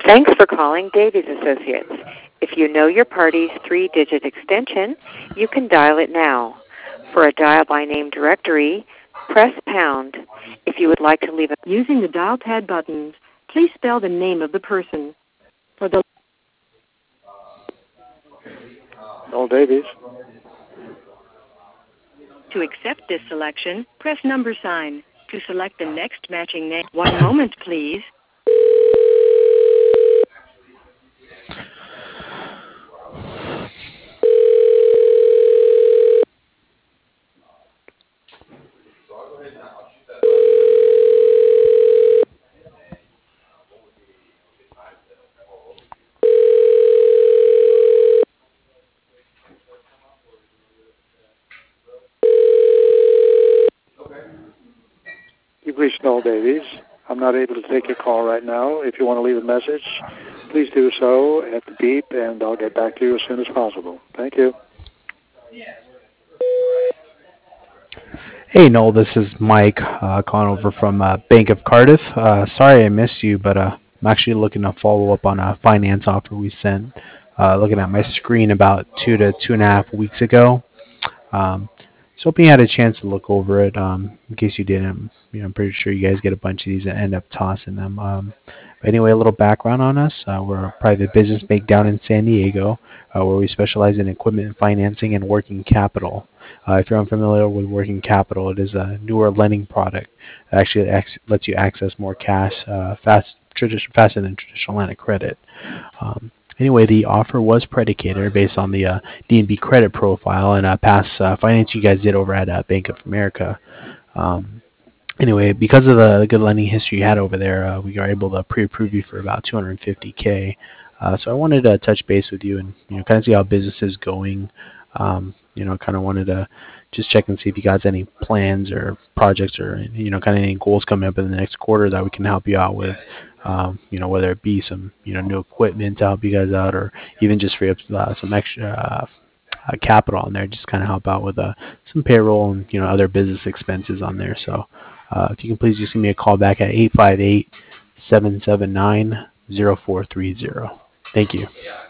Thanks for calling Davies Associates. If you know your party's 3-digit extension, you can dial it now. For a dial by name directory, press pound. If you would like to leave a using the dial pad buttons, please spell the name of the person. For the Noel Davies. To accept this selection, press number sign. To select the next matching name, one moment, please. You've reached Noel Davies. I'm not able to take your call right now. If you want to leave a message, please do so at the beep, and I'll get back to you as soon as possible. Thank you. Hey, Noel, this is Mike calling over from Bank of Cardiff. Sorry I missed you, but I'm actually looking to follow up on a finance offer we sent. Looking at my screen about 2 to 2.5 weeks ago. So hoping you had a chance to look over it. In case you didn't, I'm pretty sure you guys get a bunch of these and end up tossing them. But anyway, a little background on us. We're a private business based down in San Diego, where we specialize in equipment financing and working capital. If you're unfamiliar with working capital, it is a newer lending product that actually lets you access more cash faster than traditional line of credit. Anyway, the offer was predicated based on the D&B credit profile and past finance you guys did over at Bank of America. Anyway, because of the good lending history you had over there, we were able to pre-approve you for about $250K. So I wanted to touch base with you and kind of see how business is going. Kind of wanted to just check and see if you guys any plans or projects or kind of any goals coming up in the next quarter that we can help you out with. Whether it be some new equipment to help you guys out, or even just free up some extra capital on there, just kind of help out with some payroll and other business expenses on there. So if you can please just give me a call back at 858-779-0430. Thank you.